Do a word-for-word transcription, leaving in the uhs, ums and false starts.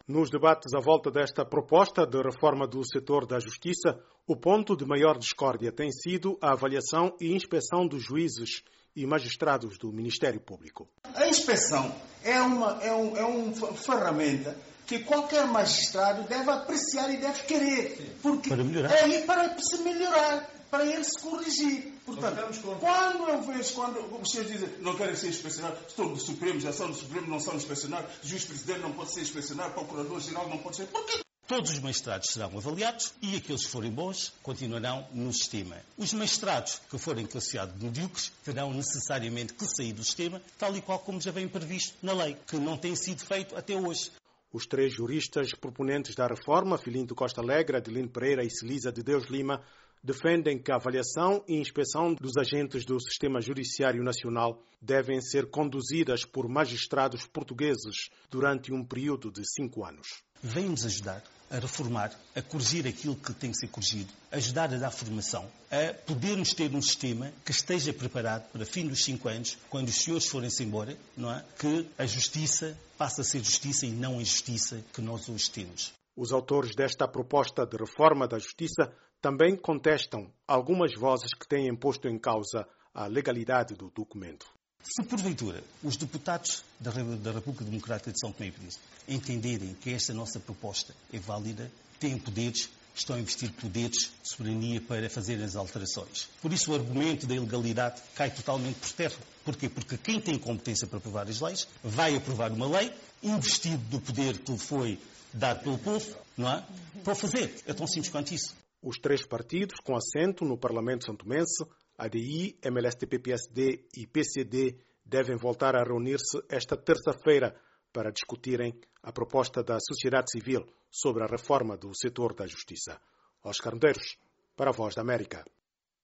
Nos debates à volta desta proposta de reforma do setor da justiça, o ponto de maior discórdia tem sido a avaliação e inspeção dos juízes e magistrados do Ministério Público. A inspeção é uma, é um, é uma ferramenta que qualquer magistrado deve apreciar e deve querer. Porque para melhorar. É aí para se melhorar, para ele se corrigir. Portanto, quando eu vejo, quando os senhores dizem não querem ser inspecionados, estão do Supremo, já são do Supremo, não são inspecionados, o juiz-presidente não pode ser inspecionado, o procurador-geral não pode ser. Porquê? Todos os magistrados serão avaliados e aqueles que forem bons continuarão no sistema. Os magistrados que forem classificados medíocres terão necessariamente que sair do sistema, tal e qual como já vem previsto na lei, que não tem sido feito até hoje. Os três juristas proponentes da reforma, Filinto Costa Alegre, Adelino Pereira e Celisa de Deus Lima, defendem que a avaliação e inspeção dos agentes do Sistema Judiciário Nacional devem ser conduzidas por magistrados portugueses durante um período de cinco anos. Vem-nos ajudar a reformar, a corrigir aquilo que tem que ser corrigido, ajudar a dar formação, a podermos ter um sistema que esteja preparado para fim dos cinco anos, quando os senhores forem-se embora, não é? Que a justiça passe a ser justiça e não a injustiça que nós hoje temos. Os autores desta proposta de reforma da justiça também contestam algumas vozes que têm posto em causa a legalidade do documento. Se, porventura, os deputados da República Democrática de São Tomé e Príncipe entenderem que esta nossa proposta é válida, têm poderes, estão a investir poderes de soberania para fazer as alterações. Por isso, o argumento da ilegalidade cai totalmente por terra. Porquê? Porque quem tem competência para aprovar as leis vai aprovar uma lei, investido do poder que lhe foi dado pelo povo, não é? Para o fazer. É tão simples quanto isso. Os três partidos com assento no Parlamento santomense, A D I, M L S T P-P S D e P C D, devem voltar a reunir-se esta terça-feira para discutirem a proposta da sociedade civil sobre a reforma do setor da justiça. Oscar Medeiros, para a Voz da América.